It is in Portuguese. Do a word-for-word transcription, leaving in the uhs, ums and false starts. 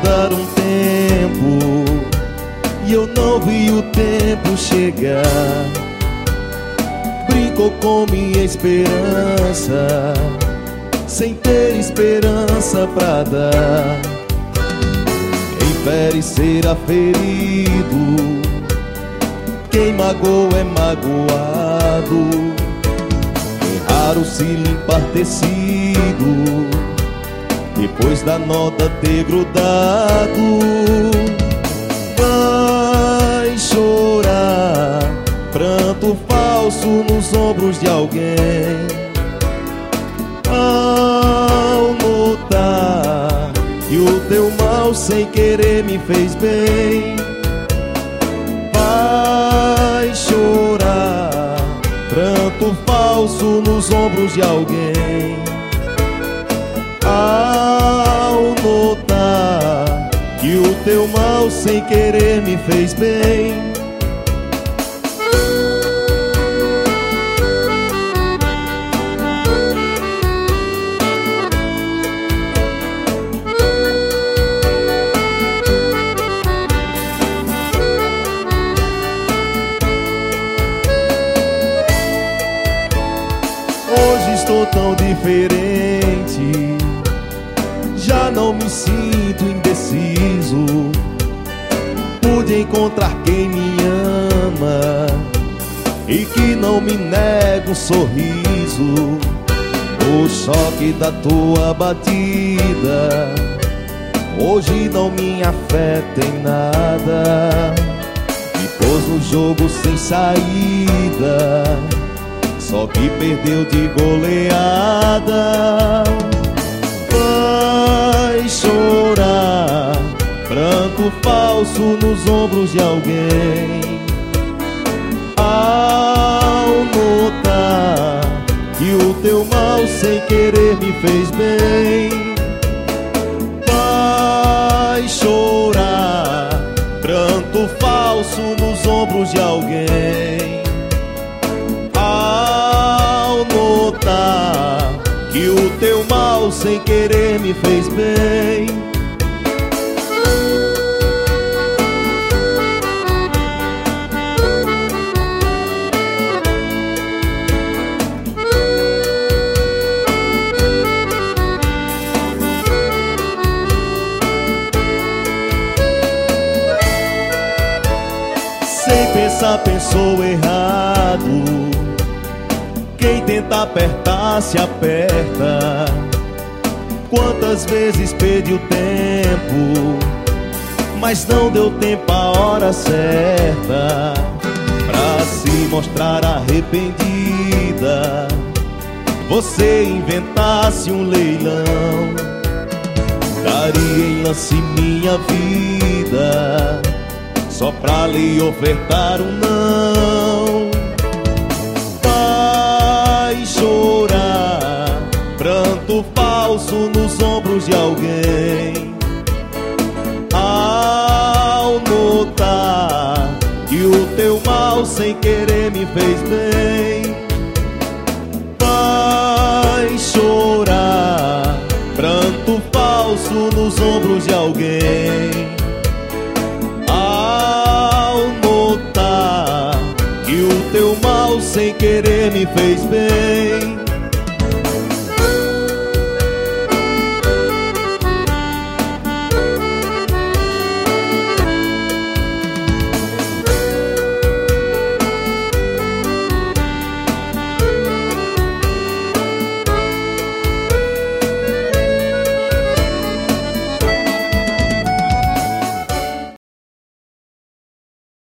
dar um tempo e eu não vi o tempo chegar. Brincou com minha esperança, sem ter esperança pra dar. Infere será ferido, quem magoou é magoado. É raro se limpar tecido depois da nota ter grudado. Vai chorar, pranto falso nos ombros de alguém, ao notar que o teu mal sem querer me fez bem. Vai chorar, pranto falso nos ombros de alguém, ao notar que o teu mal sem querer me fez bem. Hoje estou tão diferente, já não me sinto indeciso. Pude encontrar quem me ama e que não me nega um sorriso. O choque da tua batida hoje não me afeta em nada. Me pôs no jogo sem saída, só que perdeu de goleada. Vai chorar, pranto falso nos ombros de alguém, ao notar que o teu mal sem querer me fez bem. Vai chorar, pranto falso nos ombros de alguém, ao notar que o teu mal sem querer me fez bem. Sem pensar pensou errado, quem tenta apertar se aperta. Quantas vezes perdi o tempo, mas não deu tempo a hora certa pra se mostrar arrependida. Você inventasse um leilão, daria em lance minha vida, só pra lhe ofertar um não. Vai chorar, pranto falso nos ombros de alguém, ao notar que o teu mal sem querer me fez bem. Vai chorar, pranto falso nos ombros de alguém, ao notar que o teu mal sem querer me fez bem.